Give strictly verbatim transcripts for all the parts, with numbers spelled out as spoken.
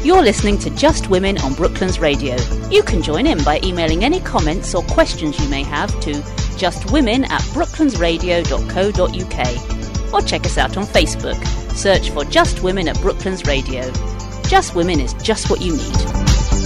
You're listening to Just Women on Brooklands Radio. You can join in by emailing any comments or questions you may have to justwomen at brooklandsradio dot co dot uk, or check us out on Facebook. Search for Just Women at Brooklands Radio. Just Women is just what you need.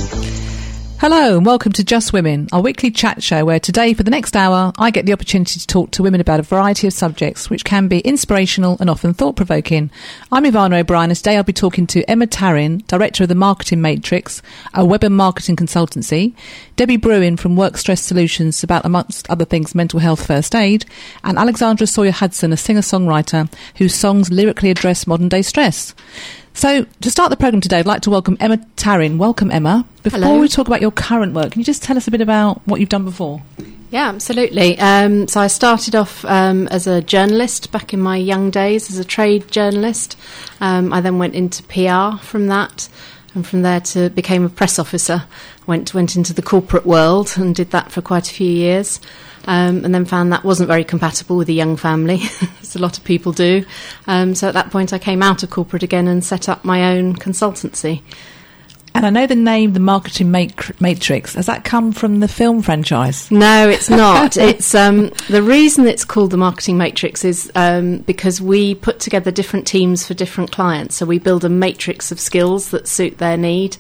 Hello and welcome to Just Women, our weekly chat show where today for the next hour I get the opportunity to talk to women about a variety of subjects which can be inspirational and often thought-provoking. I'm Ivana O'Brien and today I'll be talking to Emma Tarrin, Director of the Marketing Matrix, a web and marketing consultancy, Debbie Bruin from Work Stress Solutions about, amongst other things, mental health first aid, and Alexandra Sawyer-Hudson, a singer-songwriter whose songs lyrically address modern-day stress. So, to start the programme today, I'd like to welcome Emma Tarrin. Welcome, Emma. Before Hello. we talk about your current work, can you just tell us a bit about what you've done before? Yeah, absolutely. Um, so I started off um, as a journalist back in my young days, as a trade journalist. Um, I then went into P R from that, and from there to became a press officer. Went went into the corporate world and did that for quite a few years. Um, and then found that wasn't very compatible with a young family, as a lot of people do. Um, so at that point I came out of corporate again and set up my own consultancy. And I know the name, the Marketing Matrix. Has that come from the film franchise? No, it's not. It's um, the reason it's called the Marketing Matrix is um, because we put together different teams for different clients. So we build a matrix of skills that suit their need.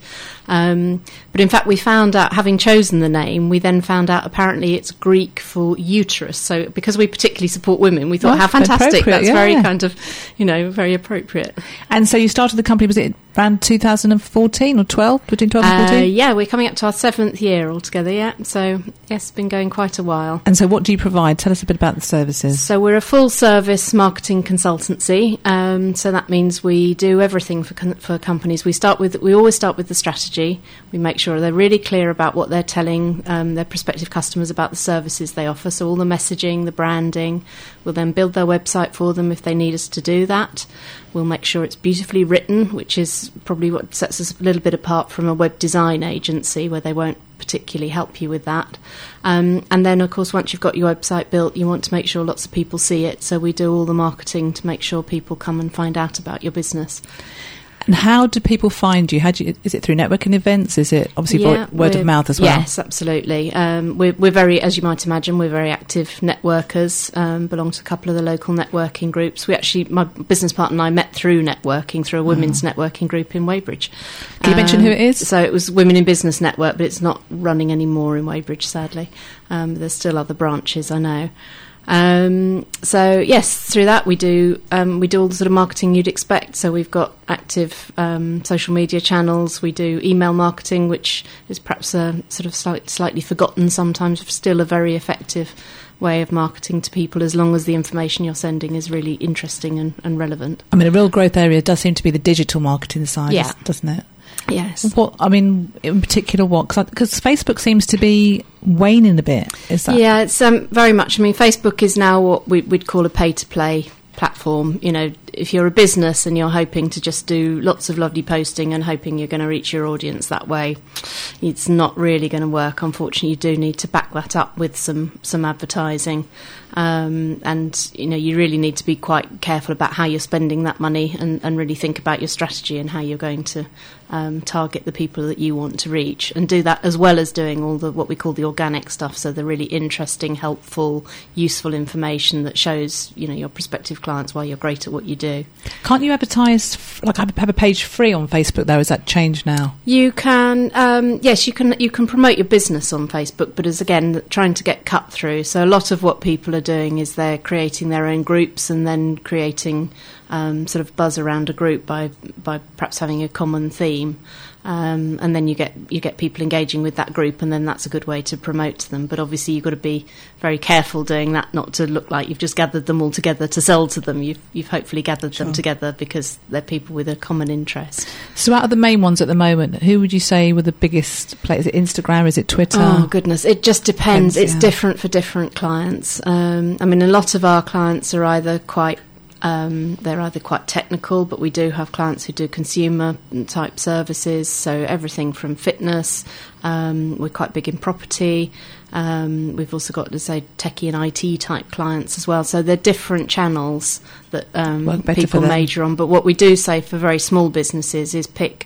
Um, but in fact, we found out, having chosen the name, we then found out apparently it's Greek for uterus. So because we particularly support women, we thought, oh, how fantastic. That's yeah, very yeah. kind of, you know, very appropriate. And so you started the company, was it around two thousand fourteen or twelve? Between twelve and fourteen? Uh, yeah, we're coming up to our seventh year altogether, yeah. So, yes, it's been going quite a while. And so what do you provide? Tell us a bit about the services. So we're a full-service marketing consultancy. Um, so that means we do everything for con- for companies. We start with we always start with the strategy. We make sure they're really clear about what they're telling um, their prospective customers about the services they offer. So all the messaging, the branding. We'll then build their website for them if they need us to do that. We'll make sure it's beautifully written, which is probably what sets us a little bit apart from a web design agency where they won't particularly help you with that. Um, and then, of course, once you've got your website built, you want to make sure lots of people see it. So we do all the marketing to make sure people come and find out about your business. And how do people find you? How do you? Is it through networking events? Is it obviously yeah, word of mouth as well? Yes, absolutely. Um, we're, we're very, as you might imagine, we're very active networkers, um, belong to a couple of the local networking groups. We actually, my business partner and I met through networking, through a women's mm. networking group in Weybridge. Can you um, mention who it is? So it was Women in Business Network, but it's not running anymore in Weybridge, sadly. Um, there's still other branches, I know. Um, so yes, through that we do um, we do all the sort of marketing you'd expect. So we've got active um, social media channels. We do email marketing, which is perhaps a sort of slight, slightly forgotten sometimes, still a very effective way of marketing to people as long as the information you're sending is really interesting and, and relevant. I mean, a real growth area does seem to be the digital marketing side, yeah. doesn't it? Yes. What I mean, in particular, what? Because Facebook seems to be waning a bit. Is that? Yeah, it's um, very much. I mean, Facebook is now what we, we'd call a pay-to-play platform. You know, if you're a business and you're hoping to just do lots of lovely posting and hoping you're going to reach your audience that way, it's not really going to work. Unfortunately, you do need to back that up with some some advertising. Um, and, you know, you really need to be quite careful about how you're spending that money and, and really think about your strategy and how you're going to um, target the people that you want to reach, and do that as well as doing all the what we call the organic stuff, so the really interesting, helpful, useful information that shows, you know, your prospective clients why you're great at what you do. Can't you advertise, like have a page free on Facebook though? Has that changed now? You can, um, yes, you can you can promote your business on Facebook, but as again, trying to get cut through. So a lot of what people are doing is they're creating their own groups and then creating um, sort of buzz around a group by by perhaps having a common theme, um, and then you get you get people engaging with that group, and then that's a good way to promote to them. But obviously you've got to be very careful doing that, not to look like you've just gathered them all together to sell to them. You've you've hopefully gathered Sure. them together because they're people with a common interest. So out of the main ones at the moment, who would you say were the biggest players? Is it Instagram? Is it Twitter? Oh, goodness. It just depends. Depends, it's yeah. different for different clients. Um, I mean, a lot of our clients are either quite, um, they're either quite technical, but we do have clients who do consumer type services. So everything from fitness, um, we're quite big in property. Um, we've also got, let's say, techie and I T type clients as well. So they're different channels that um, people major on. But what we do say for very small businesses is pick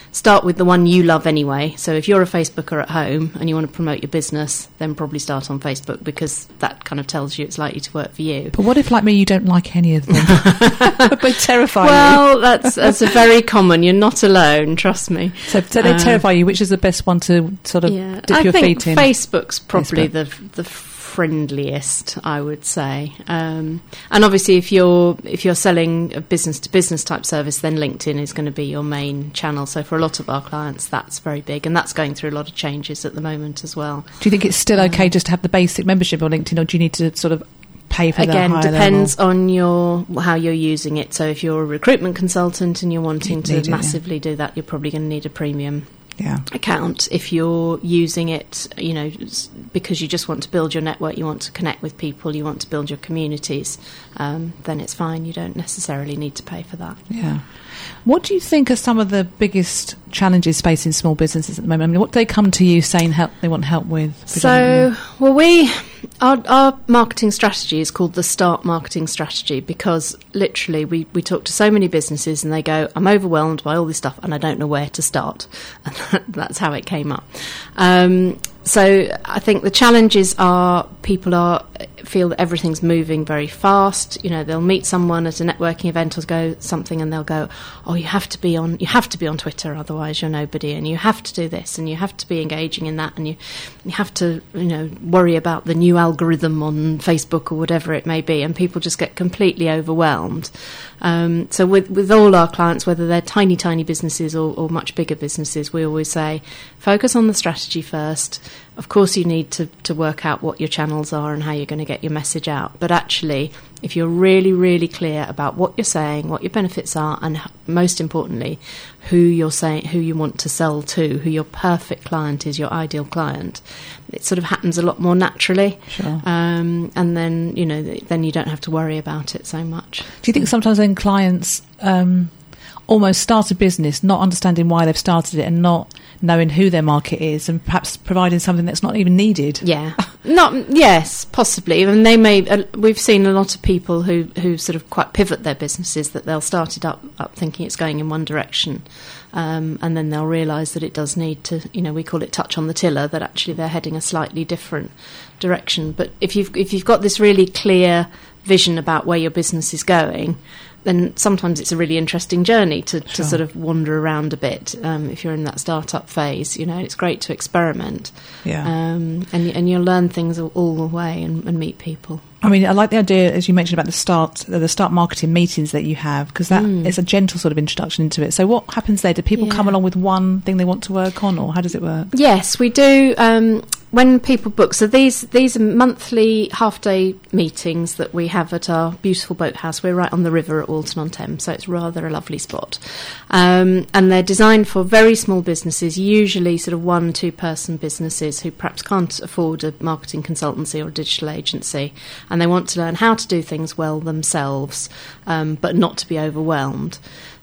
start with the one you love anyway. So if you're a Facebooker at home and you want to promote your business, then probably start on Facebook, because that kind of tells you it's likely to work for you. But what if, like me, you don't like any of them? They terrify well, you. Well, that's, that's a very common. You're not alone, trust me. So, so they uh, terrify you. Which is the best one to sort of yeah, dip I your think feet in? Facebook's probably Facebook. the the friendliest, I would say. Um, and obviously, if you're if you're selling a business to business type service, then LinkedIn is going to be your main channel. So for a lot of our clients, that's very big, and that's going through a lot of changes at the moment as well. Do you think it's still okay um, just to have the basic membership on LinkedIn, or do you need to sort of pay for Again, the higher depends level? on your how you're using it. So if you're a recruitment consultant and you're wanting You to need it, massively yeah. do that, you're probably going to need a premium yeah. account. If you're using it, you know, because you just want to build your network, you want to connect with people, you want to build your communities, um, then it's fine. You don't necessarily need to pay for that. Yeah. What do you think are some of the biggest challenges facing small businesses at the moment? I mean, what do they come to you saying help they want help with? So, well, we our, our marketing strategy is called the Start Marketing Strategy, because literally we, we talk to so many businesses and they go, I'm overwhelmed by all this stuff and I don't know where to start. And that, that's how it came up. Um, so I think the challenges are people are feel that everything's moving very fast. You know, they'll meet someone at a networking event or go something and they'll go, oh, you have to be on you have to be on Twitter, otherwise you're nobody, and you have to do this and you have to be engaging in that, and you you have to, you know, worry about the new algorithm on Facebook or whatever it may be, and people just get completely overwhelmed. Um, so with with all our clients, whether they're tiny, tiny businesses or, or much bigger businesses, we always say, focus on the strategy first. Of course, you need to, to work out what your channels are and how you're going to get your message out. But actually, if you're really, really clear about what you're saying, what your benefits are, and most importantly, who you're saying, who you want to sell to, who your perfect client is, your ideal client, it sort of happens a lot more naturally. Sure. Um, and then, you know, then you don't have to worry about it so much. Do you think sometimes when clients um, almost start a business, not understanding why they've started it and not knowing who their market is, and perhaps providing something that's not even needed? Yeah, not yes, possibly. And they may. Uh, we've seen a lot of people who who sort of quite pivot their businesses, that they'll start it up up thinking it's going in one direction, um, and then they'll realise that it does need to. You know, we call it touch on the tiller. That actually they're heading a slightly different direction. But if you've if you've got this really clear vision about where your business is going, then sometimes it's a really interesting journey to, to Sure. sort of wander around a bit. Um, if you're in that startup phase, you know, it's great to experiment. Yeah. Um, and and you'll learn things all, all the way and, and meet people. I mean, I like the idea, as you mentioned, about the start the start marketing meetings that you have, because that Mm. is a gentle sort of introduction into it. So what happens there? Do people Yeah. come along with one thing they want to work on, or how does it work? Yes, we do. Um, when people book, so these these are monthly half-day meetings that we have at our beautiful boathouse. We're right on the river at Walton-on-Thames, so it's rather a lovely spot. Um, and they're designed for very small businesses, usually sort of one, two-person businesses who perhaps can't afford a marketing consultancy or a digital agency, and they want to learn how to do things well themselves, um, but not to be overwhelmed.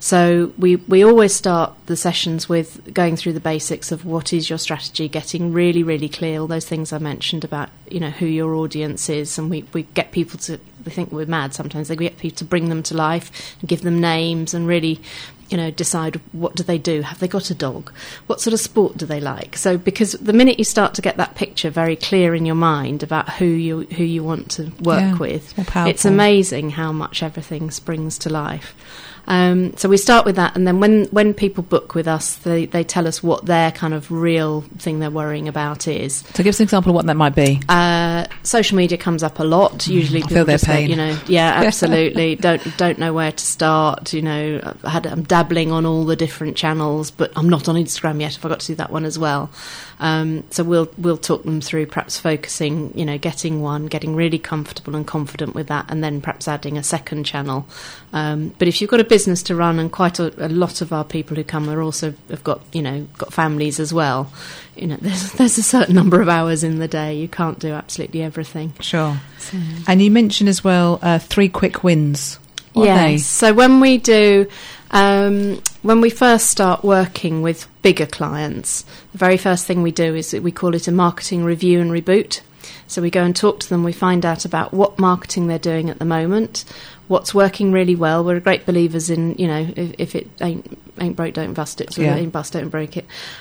So we, we always start the sessions with going through the basics of what is your strategy, getting really, really clear, all those things I mentioned about, you know, who your audience is, and we, we get people to, they think we're mad sometimes, they get people to bring them to life and give them names and really, you know, decide what do they do, have they got a dog, what sort of sport do they like. So because the minute you start to get that picture very clear in your mind about who you who you want to work Yeah, with, it's more it's powerful. amazing how much everything springs to life. Um, so we start with that, and then when, when people book with us, they, they tell us what their kind of real thing they're worrying about is. So give us an example of what that might be. Uh, social media comes up a lot. Usually, I people feel their just go, pain. you know, yeah, absolutely. don't don't know where to start. You know, I had, I'm dabbling on all the different channels, but I'm not on Instagram yet. I forgot to do that one as well. Um, so we'll we'll talk them through perhaps focusing, you know, getting one, getting really comfortable and confident with that, and then perhaps adding a second channel. Um, but if you've got a business to run, and quite a, a lot of our people who come are also have got, you know, got families as well. You know, there's there's a certain number of hours in the day. You can't do absolutely everything. Sure. So. And you mentioned as well uh, three quick wins. What are they? Yes. So when we do, um, when we first start working with bigger clients, the very first thing we do is that we call it a marketing review and reboot. So we go and talk to them. We find out about what marketing they're doing at the moment, what's working really well. We're great believers in, you know, if, if it ain't ain't broke, don't bust it. So Yeah. ain't bust, don't break it.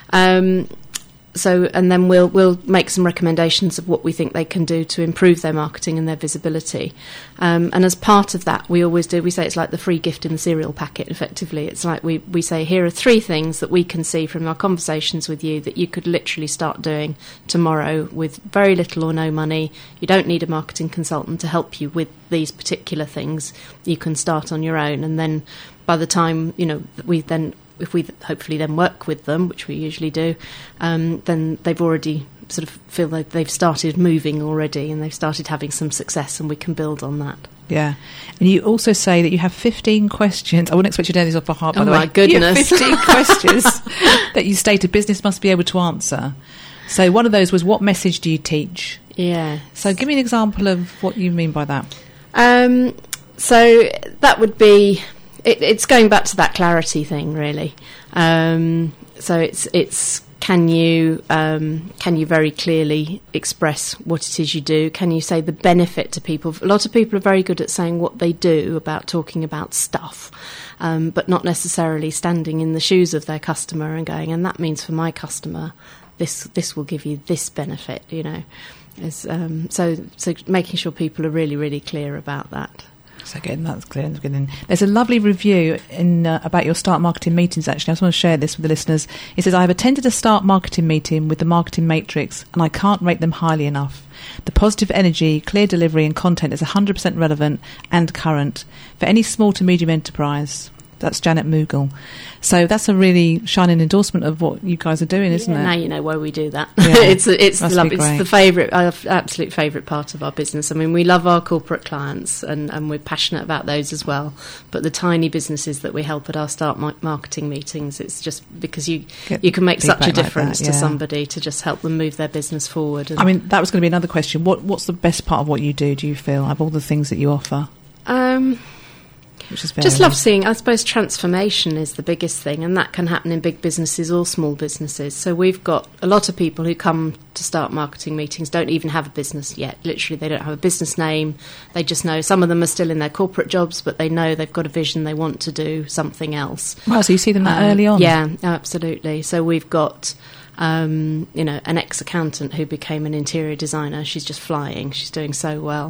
Um, So, and then we'll we'll make some recommendations of what we think they can do to improve their marketing and their visibility. Um, and as part of that, we always do, we say it's like the free gift in the cereal packet, effectively. It's like we, we say, here are three things that we can see from our conversations with you that you could literally start doing tomorrow with very little or no money. You don't need a marketing consultant to help you with these particular things. You can start on your own. And then by the time, you know, we then... if we hopefully then work with them, which we usually do, um, then they've already sort of feel like they've started moving already and they've started having some success, and we can build on that. Yeah. And you also say that you have fifteen questions. I wouldn't expect you to know these off by heart, by Oh the way. my goodness. You have fifteen questions that you state a business must be able to answer. So one of those was, what message do you teach? Yeah. So give me an example of what you mean by that. Um, so that would be... It, it's going back to that clarity thing, really. Um, so it's it's can you um, can you very clearly express what it is you do? Can you say the benefit to people? A lot of people are very good at saying what they do, about talking about stuff, um, but not necessarily standing in the shoes of their customer and going, and that means for my customer, this this will give you this benefit. You know, It's, um, so so making sure people are really really clear about that. So getting that's clear. Getting, there's a lovely review in uh, about your Start Marketing meetings, actually. I just want to share this with the listeners. It says, I have attended a Start Marketing meeting with the Marketing Matrix, and I can't rate them highly enough. The positive energy, clear delivery and content is one hundred percent relevant and current for any small to medium enterprise. That's Janet Moogle. So that's a really shining endorsement of what you guys are doing, isn't yeah, it? Now you know why we do that. Yeah, it's it's the love, be it's the favourite, our absolute favourite part of our business. I mean, we love our corporate clients, and, and we're passionate about those as well. But the tiny businesses that we help at our Start ma- Marketing meetings, it's just because you Get you can make such a feedback like difference that, yeah. to somebody to just help them move their business forward. And I mean, that was going to be another question. What What's the best part of what you do, do you feel, of all the things that you offer? Um... Which is very Just love seeing, I suppose transformation is the biggest thing, and that can happen in big businesses or small businesses. So we've got a lot of people who come to Start Marketing meetings, don't even have a business yet. Literally, they don't have a business name. They just know, some of them are still in their corporate jobs, but they know they've got a vision, they want to do something else. Wow, so you see them that Um, early on? Yeah, absolutely. So we've got... Um, you know, an ex-accountant who became an interior designer. She's just flying. She's doing so well.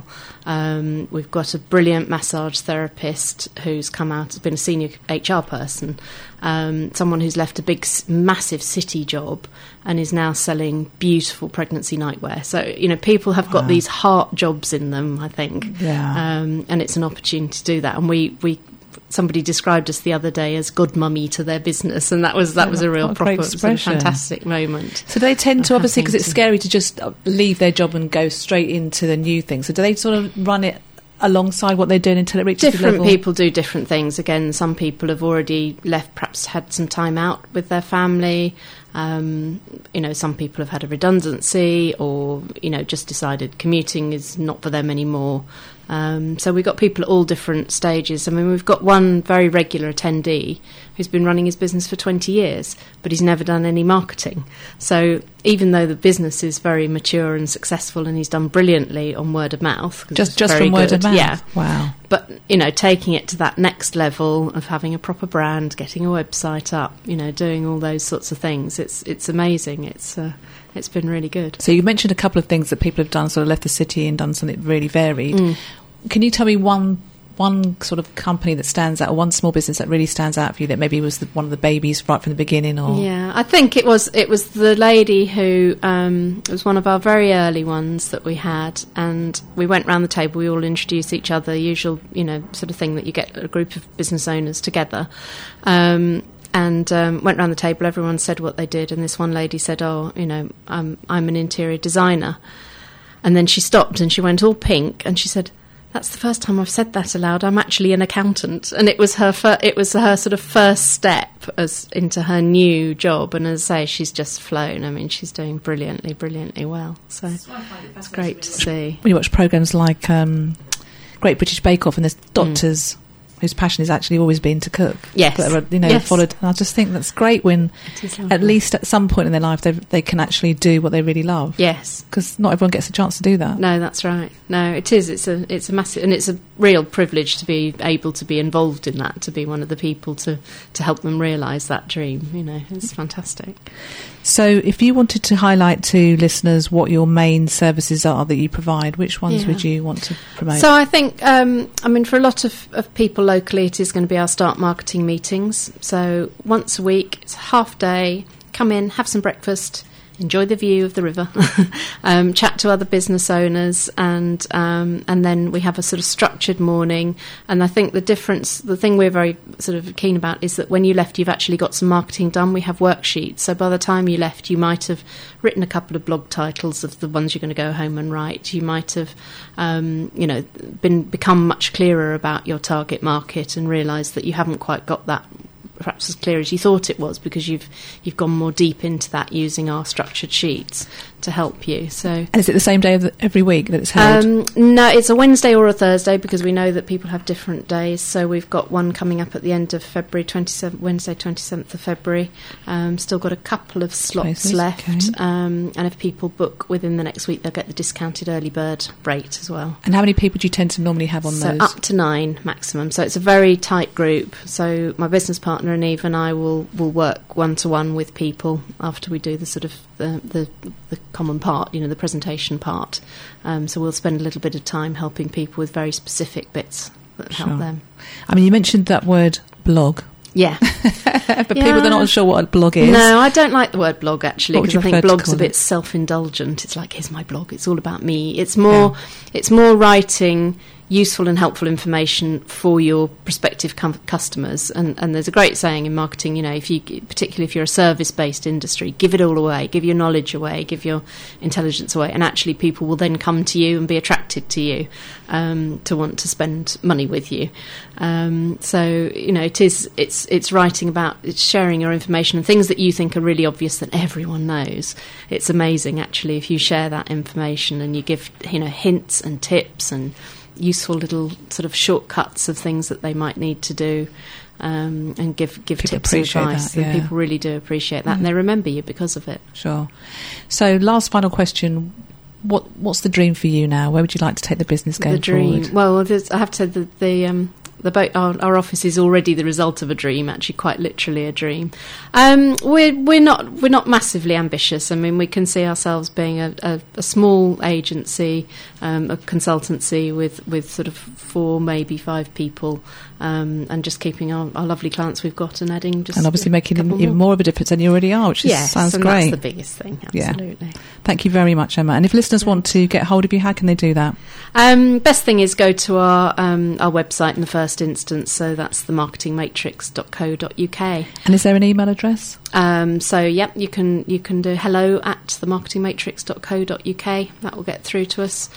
Um, we've got a brilliant massage therapist who's come out, has been a senior H R person, um, someone who's left a big, massive city job and is now selling beautiful pregnancy nightwear. So, you know, people have got Wow. these heart jobs in them, I think. Yeah. Um, and it's an opportunity to do that. And we... we somebody described us the other day as godmummy to their business, and that was that Yeah, was a real what a proper great sort of expression. fantastic moment. So they tend to, of obviously, because having it's to- scary to just uh, leave their job and go straight into the new thing. So do they sort of run it alongside what they're doing until it reaches the Different level? people do different things. Again, some people have already left, perhaps had some time out with their family. Um, you know, some people have had a redundancy, or you know, just decided commuting is not for them anymore. Um, so we've got people at all different stages. I mean, we've got one very regular attendee who's been running his business for twenty years, but he's never done any marketing. So even though the business is very mature and successful, and he's done brilliantly on word of mouth, 'cause Just, it's just very from word good, of mouth? yeah. Wow. But, you know, taking it to that next level of having a proper brand, getting a website up, you know, doing all those sorts of things, it's it's amazing. It's uh, it's been really good. So you mentioned a couple of things that people have done, sort of left the city and done something really varied. Mm. Can you tell me one one sort of company that stands out, or one small business that really stands out for you, that maybe was the, one of the babies right from the beginning? Or Yeah, I think it was it was the lady who um, it was one of our very early ones that we had, and we went round the table. We all introduced each other, usual you know sort of thing that you get a group of business owners together. Um, And um, went round the table, everyone said what they did, and this one lady said, oh, you know, I'm, I'm an interior designer. And then she stopped and she went all pink and she said, that's the first time I've said that aloud, I'm actually an accountant. And it was her fir- it was her sort of first step as into her new job, and as I say, she's just flown. I mean, she's doing brilliantly, brilliantly well. So it's great to see. When you watch programmes like um, Great British Bake Off, and there's doctors... Mm. whose passion has actually always been to cook. Yes. But, are, you know, yes. followed. And I just think that's great when, at least at some point in their life, they they can actually do what they really love. Yes. Because not everyone gets a chance to do that. No, that's right. No, it is. It's a it's a massive, and it's a real privilege to be able to be involved in that, to be one of the people to, to help them realise that dream. You know, it's fantastic. So if you wanted to highlight to listeners what your main services are that you provide, which ones Yeah. would you want to promote? So I think, um, I mean, for a lot of, of people locally, it is going to be our Start Marketing meetings. So once a week, it's a half day, come in, have some breakfast, enjoy the view of the river, um, chat to other business owners, and um, and then we have a sort of structured morning. And I think the difference, the thing we're very sort of keen about is that when you left, you've actually got some marketing done. We have worksheets, so by the time you left, you might have written a couple of blog titles of the ones you're going to go home and write. You might have, um, you know, been become much clearer about your target market and realised that you haven't quite got that perhaps as clear as you thought it was, because you've you've gone more deep into that using our structured sheets to help you. So, and is it the same day of the, every week that it's held? Um, no, it's a Wednesday or a Thursday, because we know that people have different days. So we've got one coming up at the end of February, twenty-seventh, Wednesday twenty-seventh of February. Um, still got a couple of slots Spaces, left. okay. Um, and if people book within the next week, they'll get the discounted early bird rate as well. And how many people do you tend to normally have on So those? up to nine maximum. So it's a very tight group. So my business partner and Eve and I will, will work one to one with people after we do the sort of the, the the common part, you know, the presentation part. Um, so we'll spend a little bit of time helping people with very specific bits that Sure. help them. I mean, you mentioned that word blog, Yeah. but Yeah. people are not sure what a blog is. No, I don't like the word blog, actually, What would because you I think prefer to blog's a call bit it? self-indulgent. It's like, here's my blog, it's all about me. It's more, it's more writing useful and helpful information for your prospective com- customers. And, and there's a great saying in marketing, you know, if you, particularly if you're a service-based industry, give it all away, give your knowledge away, give your intelligence away, and actually people will then come to you and be attracted to you, um, to want to spend money with you. Um, so, you know, it is, it's, it's writing about, it's sharing your information and things that you think are really obvious that everyone knows. It's amazing, actually, if you share that information and you give, you know, hints and tips and useful little sort of shortcuts of things that they might need to do, um, and give give People tips and appreciate advice. that, yeah. And people really do appreciate that, Mm. and they remember you because of it. Sure. So, last final question: what what's the dream for you now? Where would you like to take the business going the dream. forward? Well, there's, I have to say that the um, the boat, our, our office is already the result of a dream. Actually, quite literally a dream. Um, we're we're not we're not massively ambitious. I mean, we can see ourselves being a, a, a small agency, um, a consultancy with, with sort of four, maybe five people, um, and just keeping our, our lovely clients we've got and adding just And obviously a making couple even more of a difference than you already are, which is, Yes, sounds and great. that's the biggest thing. Yeah. Absolutely. Thank you very much, Emma. And if listeners want to get hold of you, how can they do that? Um, best thing is go to our um, our website in the first instance. So that's the marketing matrix dot co dot uk. And is there an email address? Um, so yep, you can you can do hello at the marketing matrix dot co dot uk. That will get through to us.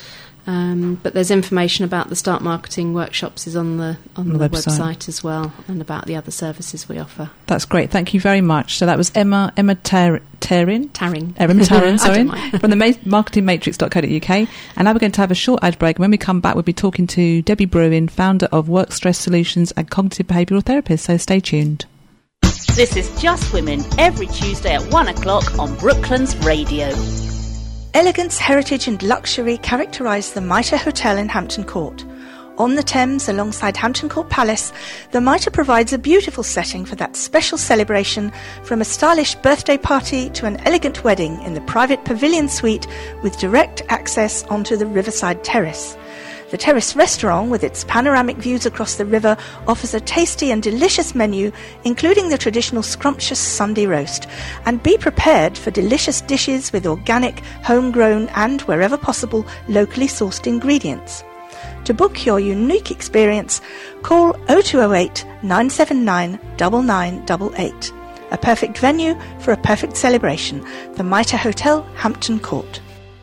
Um, but there's information about the Start Marketing workshops is on the on, On the the, website. website. as well, and about the other services we offer. That's great. Thank you very much. So that was Emma Emma Ter- Terrin. Tarring. Emma Tarrin, I sorry, don't mind. from the ma- marketing matrix dot co dot uk. And now we're going to have a short ad break. And when we come back, we'll be talking to Debbie Bruin, founder of Work Stress Solutions and Cognitive Behavioural Therapist. So stay tuned. This is Just Women, every Tuesday at one o'clock on Brooklands Radio. Elegance, heritage and luxury characterise the Mitre Hotel in Hampton Court. On the Thames, alongside Hampton Court Palace, the Mitre provides a beautiful setting for that special celebration, from a stylish birthday party to an elegant wedding in the private pavilion suite with direct access onto the riverside terrace. The Terrace restaurant, with its panoramic views across the river, offers a tasty and delicious menu, including the traditional scrumptious Sunday roast. And be prepared for delicious dishes with organic, homegrown and, wherever possible, locally sourced ingredients. To book your unique experience, call oh two oh eight, nine seven nine, nine nine eight eight. A perfect venue for a perfect celebration. The Mitre Hotel, Hampton Court.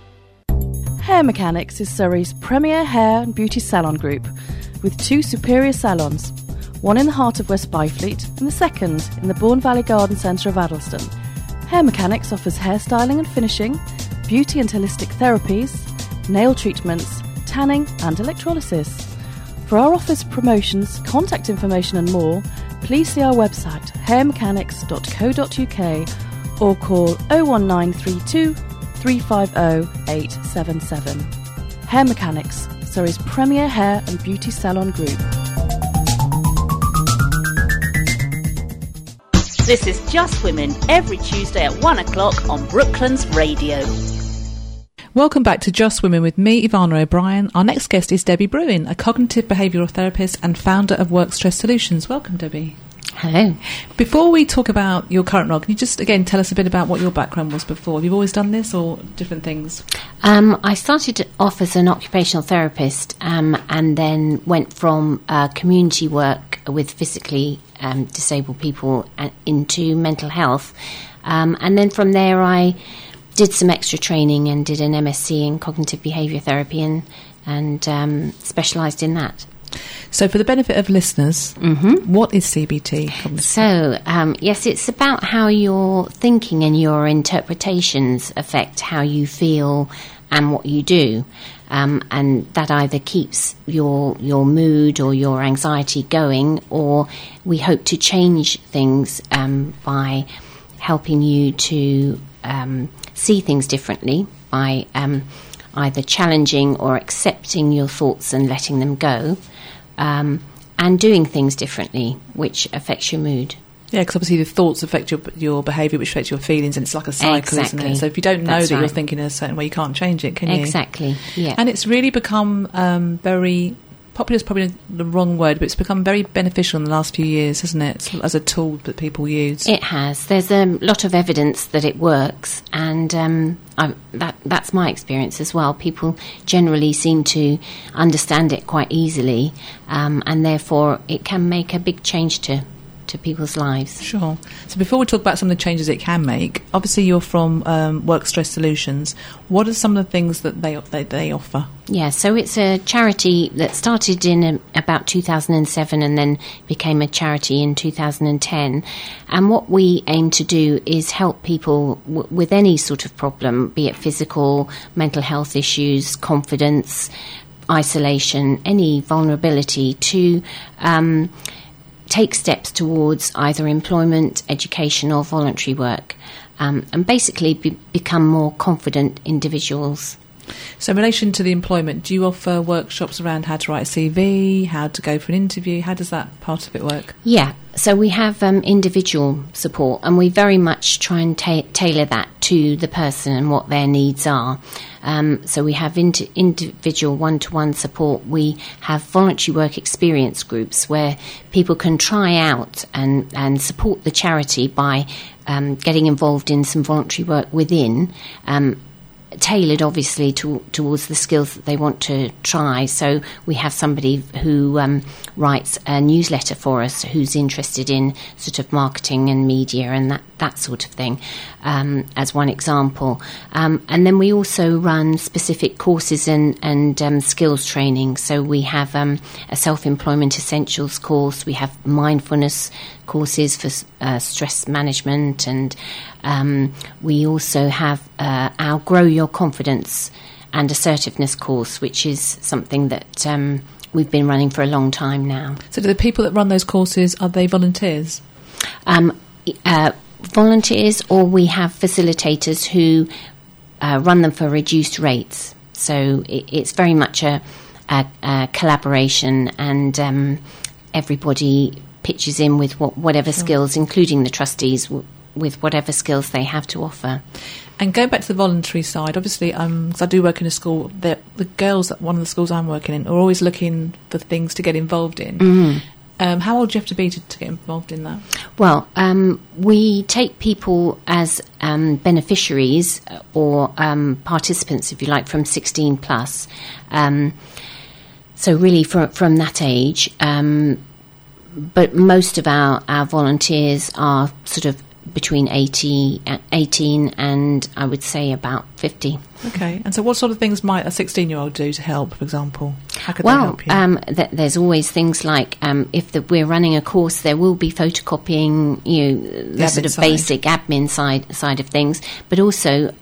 Hair Mechanics is Surrey's premier hair and beauty salon group, with two superior salons, one in the heart of West Byfleet and the second in the Bourne Valley Garden Centre of Addlestone. Hair Mechanics offers hairstyling and finishing, beauty and holistic therapies, nail treatments, tanning and electrolysis. For our offers, promotions, contact information and more, please see our website hair mechanics dot co dot uk or call oh one nine three two, three five oh, eight seven seven. Hair Mechanics, Surrey's premier hair and beauty salon group. This is Just Women, every Tuesday at one o'clock on Brooklands Radio. Welcome back to Just Women with me, Ivana O'Brien. Our next guest is Debbie Bruin, a cognitive behavioural therapist and founder of Work Stress Solutions. Welcome, Debbie. Hello. Before we talk about your current role, can you just, again, tell us a bit about what your background was before? Have you always done this or different things? Um, I started off as an occupational therapist um, and then went from uh, community work with physically um, disabled people into mental health. Um, and then from there I did some extra training and did an M S c in cognitive behaviour therapy and, and um, specialised in that. So for the benefit of listeners, mm-hmm. what is C B T? So, um, yes, it's about how your thinking and your interpretations affect how you feel and what you do. Um, and that either keeps your your mood or your anxiety going, or we hope to change things um, by helping you to um, see things differently by um, either challenging or accepting your thoughts and letting them go. Um, and doing things differently, which affects your mood. Yeah, because obviously the thoughts affect your your behaviour, which affects your feelings, and it's like a cycle, exactly. isn't it? So if you don't know That's that right. you're thinking in a certain way, you can't change it, can you? Exactly, yeah. And it's really become um, very... popular is probably the wrong word, but it's become very beneficial in the last few years, hasn't it, as a tool that people use? It has. There's a lot of evidence that it works, and um, I, that that's my experience as well. People generally seem to understand it quite easily, um, and therefore it can make a big change to to people's lives. Sure. So before we talk about some of the changes it can make, obviously you're from um, Work Stress Solutions. What are some of the things that they they, they offer? Yeah, so it's a charity that started in um, about two thousand seven and then became a charity in two thousand ten. And what we aim to do is help people w- with any sort of problem, be it physical, mental health issues, confidence, isolation, any vulnerability, to um, take steps towards either employment, education or voluntary work, um, and basically be- become more confident individuals. So in relation to the employment, do you offer workshops around how to write a C V, how to go for an interview? How does that part of it work? Yeah, so we have um, individual support, and we very much try and ta- tailor that to the person and what their needs are. Um, so we have inter- individual one-to-one support. We have voluntary work experience groups where people can try out and, and support the charity by um, getting involved in some voluntary work within, um, tailored obviously to, towards the skills that they want to try. So we have somebody who um, writes a newsletter for us who's interested in sort of marketing and media and that, that sort of thing, um, as one example. Um, and then we also run specific courses and, and um, skills training. So we have um, a self-employment essentials course, we have mindfulness courses for uh, stress management, and um, we also have uh, our Grow Your Confidence and Assertiveness course, which is something that um, we've been running for a long time now. So do the people that run those courses, are they volunteers? Um, uh, volunteers, or we have facilitators who uh, run them for reduced rates. So it, it's very much a, a, a collaboration, and um, everybody pitches in with what, whatever sure. skills, including the trustees, w- with whatever skills they have to offer. And going back to the voluntary side, obviously, um, because I do work in a school, the girls at one of the schools I'm working in are always looking for things to get involved in. Mm. Um, how old do you have to be to, to get involved in that? Well, um, we take people as um, beneficiaries or um, participants, if you like, from sixteen plus. Um, so really from, from that age. Um, but most of our, our volunteers are sort of between eighty, eighteen and I would say about fifty. Okay, and so what sort of things might a sixteen-year-old do to help, for example? How could well, they help you? Um, th- there's always things like um, if the, we're running a course, there will be photocopying, you know, the, the sort of side. basic admin side side of things, but also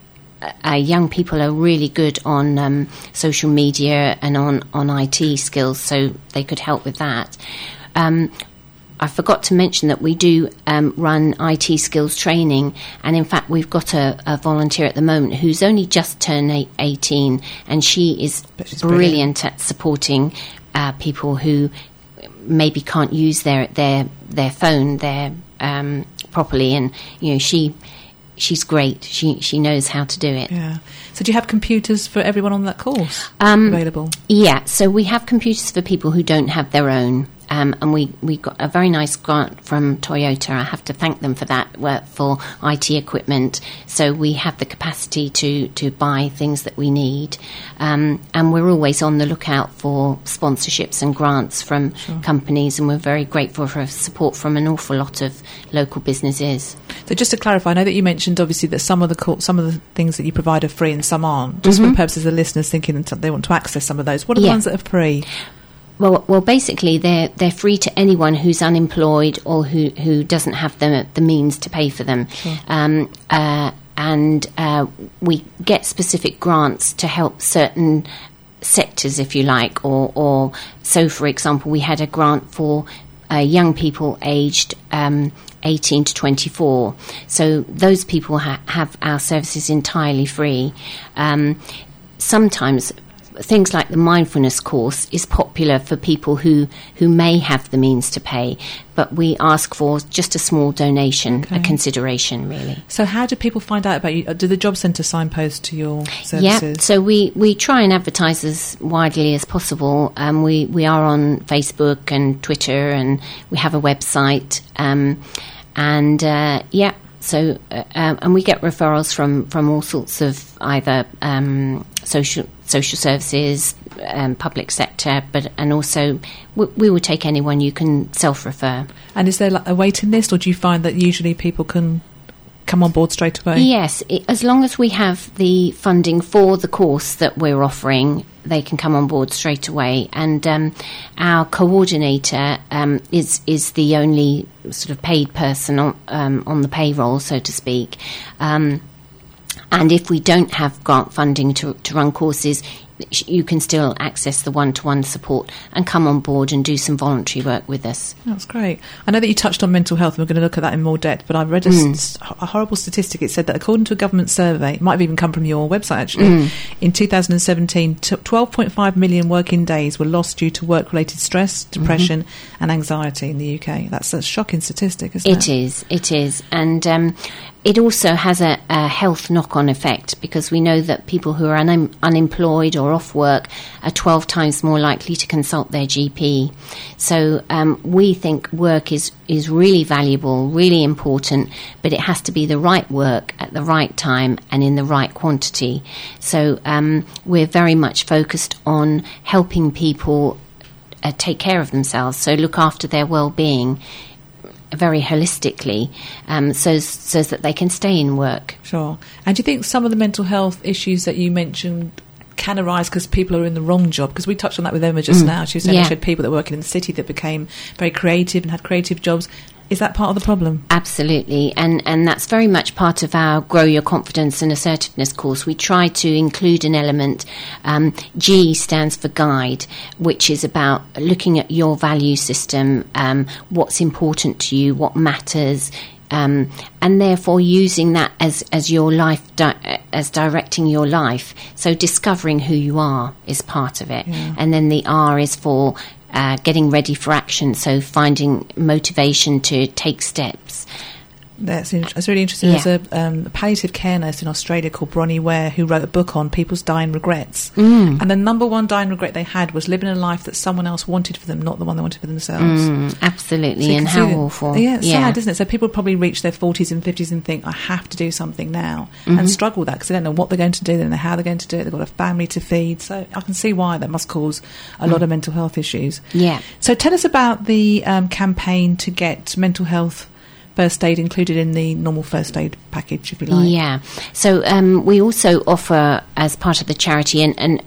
uh, young people are really good on um, social media and on, on I T skills, so they could help with that. Um, I forgot to mention that we do um, run I T skills training, and in fact we've got a, a volunteer at the moment who's only just turned eight, eighteen, and she is brilliant, brilliant at supporting uh, people who maybe can't use their their their phone their um, properly, and you know she she's great. She she knows how to do it. Yeah. So do you have computers for everyone on that course um, available? Yeah. So we have computers for people who don't have their own. Um, and we, we got a very nice grant from Toyota. I have to thank them for that, for I T equipment. So we have the capacity to, to buy things that we need. Um, and we're always on the lookout for sponsorships and grants from sure. companies. And we're very grateful for support from an awful lot of local businesses. So just to clarify, I know that you mentioned obviously that some of the co- some of the things that you provide are free and some aren't. Just mm-hmm. for the purposes of the listeners thinking that they want to access some of those. What are the yeah. ones that are free? Well, well, basically, they're they're free to anyone who's unemployed or who, who doesn't have the the means to pay for them. Sure. Um, uh, and uh, we get specific grants to help certain sectors, if you like, or or so. For example, we had a grant for uh, young people aged Um, eighteen to twenty-four. So those people ha- have our services entirely free. Um, sometimes things like the mindfulness course is popular for people who, who may have the means to pay, but we ask for just a small donation, okay. a consideration, really. So how do people find out about you? Do the Job Centre signpost to your services? Yeah, so we, we try and advertise as widely as possible. Um, we, we are on Facebook and Twitter, and we have a website. Um, and, uh, yeah, so, uh, um, and we get referrals from, from all sorts of either um, social social services, um, public sector, but and also we, we will take anyone. You can self-refer. And is there like a waiting list, or do you find that usually people can come on board straight away? Yes, it, as long as we have the funding for the course that we're offering, they can come on board straight away. And um, our coordinator um, is is the only sort of paid person on, um, on the payroll, so to speak. Um, And if we don't have grant funding to, to run courses, you can still access the one-to-one support and come on board and do some voluntary work with us. That's great. I know that you touched on mental health, and we're going to look at that in more depth, but I read a, mm. a horrible statistic. It said that according to a government survey, it might have even come from your website actually, mm. in two thousand seventeen, twelve point five million working days were lost due to work-related stress, depression mm-hmm. and anxiety in the U K. That's a shocking statistic, isn't it? It is, it is. And um, it also has a, a health knock-on effect, because we know that people who are un- unemployed or off work are twelve times more likely to consult their G P. So um, we think work is, is really valuable, really important, but it has to be the right work at the right time and in the right quantity. So um, we're very much focused on helping people uh, take care of themselves, so look after their well-being very holistically, um, so so that they can stay in work. Sure. And do you think some of the mental health issues that you mentioned can arise because people are in the wrong job? Because we touched on that with Emma just mm. now. She was saying yeah. she had people that were working in the city that became very creative and had creative jobs. Is that part of the problem? Absolutely, and and that's very much part of our Grow Your Confidence and Assertiveness course. We try to include an element. Um, G stands for guide, which is about looking at your value system, um, what's important to you, what matters, um, and therefore using that as as your life, di- as directing your life. So discovering who you are is part of it, yeah. and then the R is for Uh, getting ready for action, so finding motivation to take steps. That's, in- that's really interesting. Yeah. There's a, um, a palliative care nurse in Australia called Bronnie Ware who wrote a book on people's dying regrets. Mm. And the number one dying regret they had was living a life that someone else wanted for them, not the one they wanted for themselves. Mm, absolutely, so and how that, awful. Yeah, it's yeah. sad, isn't it? So people probably reach their forties and fifties and think, I have to do something now, mm-hmm. and struggle with that because they don't know what they're going to do, they don't know how they're going to do it, they've got a family to feed. So I can see why that must cause a mm. lot of mental health issues. Yeah. So tell us about the um, campaign to get mental health first aid included in the normal first aid package, if you like. Yeah. So um, we also offer, as part of the charity, and, and, and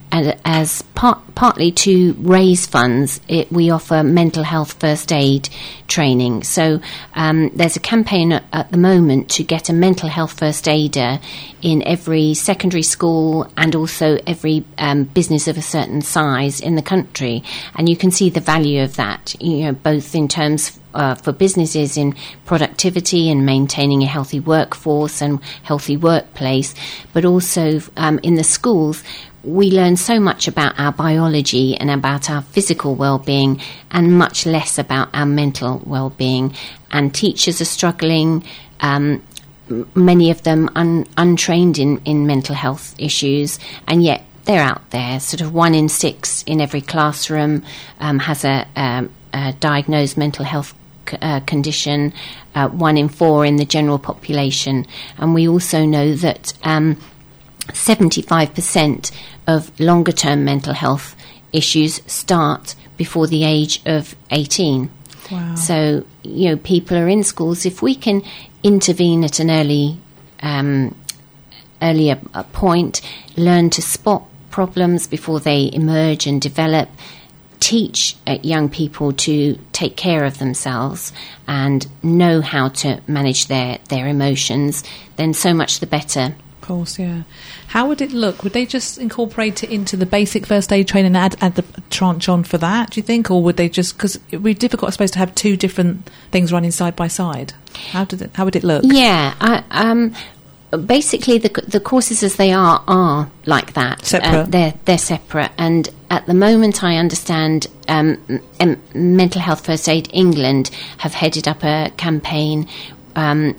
as part, partly to raise funds, it, we offer mental health first aid training. So um, there's a campaign at, at the moment to get a mental health first aider in every secondary school and also every um, business of a certain size in the country. And you can see the value of that, you know, both in terms uh, for businesses in productivity and maintaining a healthy workforce and healthy workplace, but also um, in the schools. We learn so much about our biology and about our physical well-being and much less about our mental well-being. And teachers are struggling, um, m- many of them un- untrained in, in mental health issues, and yet they're out there. Sort of one in six in every classroom um, has a, um, a diagnosed mental health c- uh, condition, uh, one in four in the general population. And we also know that Um, seventy-five percent of longer-term mental health issues start before the age of eighteen. Wow. So, you know, people are in schools. If we can intervene at an early, um, earlier point, learn to spot problems before they emerge and develop, teach uh, young people to take care of themselves and know how to manage their, their emotions, then so much the better. Of course, yeah. How would it look? Would they just incorporate it into the basic first aid training and add, add the tranche on for that, do you think? Or would they just, because it would be difficult, I suppose, to have two different things running side by side. How did it, how would it look? Yeah, I, um, basically the the courses as they are are like that. Separate. Uh, they're, they're separate. And at the moment, I understand um, M- Mental Health First Aid England have headed up a campaign um,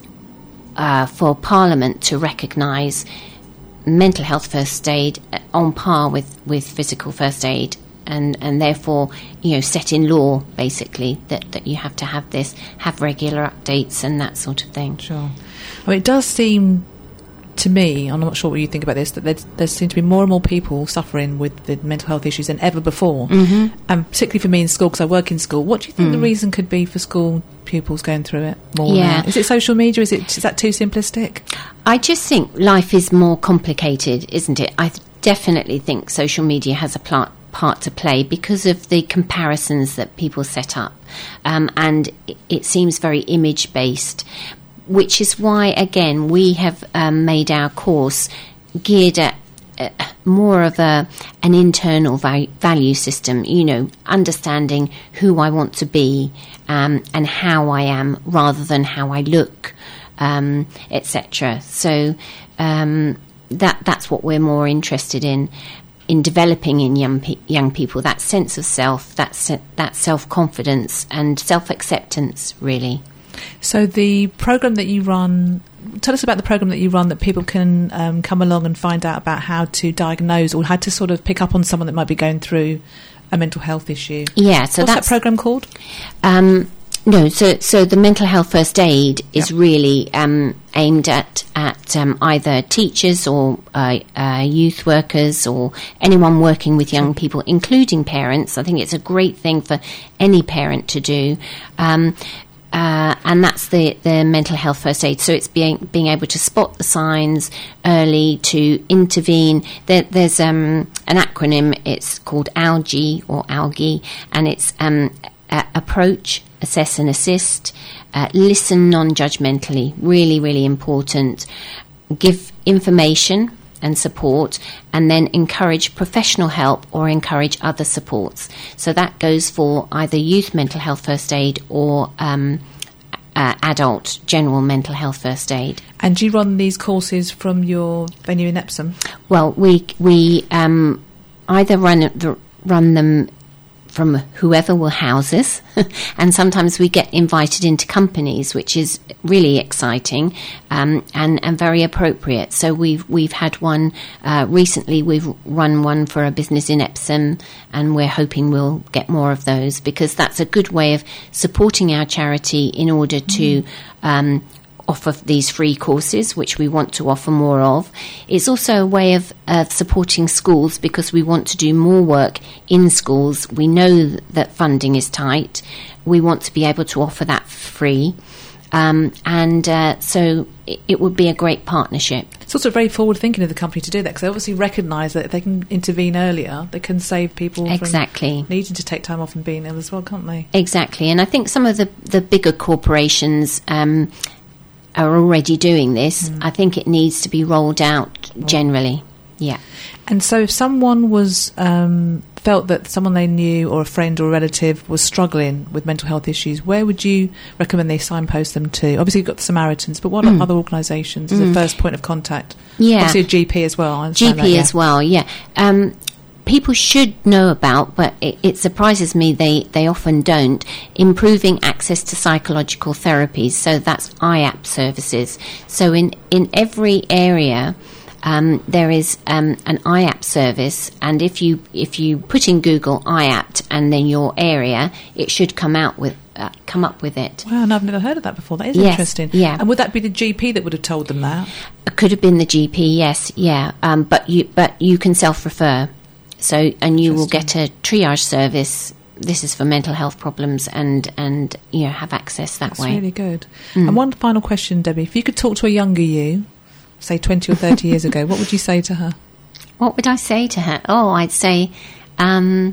uh, for Parliament to recognise mental health first aid on par with, with physical first aid, and, and therefore, you know, set in law, basically, that, that you have to have this, have regular updates and that sort of thing. Sure. I mean, it does seem to me, I'm not sure what you think about this, that there's, there seem to be more and more people suffering with the mental health issues than ever before. Mm-hmm. And particularly for me in school, because I work in school. What do you think Mm. the reason could be for school pupils going through it more Yeah. now? Is it social media? Is it is that too simplistic? I just think life is more complicated, isn't it? I th- definitely think social media has a pl- part to play because of the comparisons that people set up. Um, and it, it seems very image-based, which is why, again, we have um, made our course geared at uh, more of a an internal value, value system, you know, understanding who I want to be um, and how I am rather than how I look, um, et cetera. So um, that that's what we're more interested in, in developing in young pe- young people, that sense of self, that se- that self-confidence and self-acceptance, really. So the program that you run, tell us about the program that you run that people can um, come along and find out about how to diagnose or how to sort of pick up on someone that might be going through a mental health issue. Yeah, so What's that's that program called? Um, no, so so the mental health first aid is Yep. really um, aimed at at um, either teachers or uh, uh, youth workers or anyone working with young people, including parents. I think it's a great thing for any parent to do. Um, Uh, and that's the, the mental health first aid. So it's being being able to spot the signs early, to intervene. There, there's um, an acronym. It's called ALGIE or ALGIE, and it's um, uh, approach, assess and assist, uh, listen non-judgmentally. Really, really important. Give information and support, and then encourage professional help or encourage other supports. So that goes for either youth mental health first aid or um, uh, adult general mental health first aid. And do you run these courses from your venue in Epsom? Well, we we um, either run the, run them from whoever will house us, and sometimes we get invited into companies, which is really exciting um, and and very appropriate. So we've we've had one uh, recently. We've run one for a business in Epsom, and we're hoping we'll get more of those because that's a good way of supporting our charity in order to. Um, offer these free courses, which we want to offer more of. It's also a way of uh, supporting schools because we want to do more work in schools. We know that funding is tight. We want to be able to offer that free. Um, and uh, so it, it would be a great partnership. It's also very forward thinking of the company to do that, because they obviously recognise that if they can intervene earlier, they can save people exactly. from needing to take time off and being ill as well, can't they? Exactly. And I think some of the, the bigger corporations um, are already doing this. Mm. I think it needs to be rolled out generally. Yeah. And so if someone was um, felt that someone they knew or a friend or a relative was struggling with mental health issues, where would you recommend they signpost them to? Obviously, you've got the Samaritans, but what mm. other organisations as mm. a first point of contact? Yeah. Obviously, a G P as well. I G P that, yeah. as well, yeah. Um, people should know about, but it, it surprises me they, they often don't, improving access to psychological therapies. So that's I A P services. So in, in every area... Um, there is um, an I A P service, and if you if you put in Google I A P and then your area, it should come out with uh, come up with it. Wow, no, I've never heard of that before. That is yes, interesting. Yeah, and would that be the G P that would have told them that? It could have been the G P. Yes, yeah. Um, but you but you can self-refer, so and you will get a triage service. This is for mental health problems, and and you know have access that That's way. That's really good. Mm. And one final question, Debbie: if you could talk to a younger you, say twenty or thirty years ago, what would you say to her? What would I say to her? Oh, I'd say, um,